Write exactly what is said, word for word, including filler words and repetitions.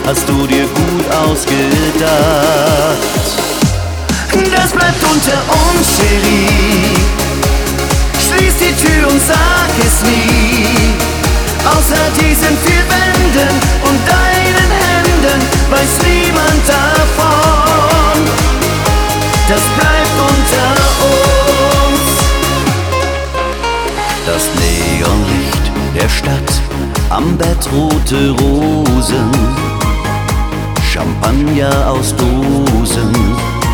hast du dir gut ausgedacht. Das bleibt unter uns, Chérie. Schließ die Tür und sag es nie. Außer diesen vier Wänden und deinen Händen weiß niemand davon. Das bleibt unter uns. Das Neonlicht der Stadt, am Bett rote Rosen, Champagner aus Dosen.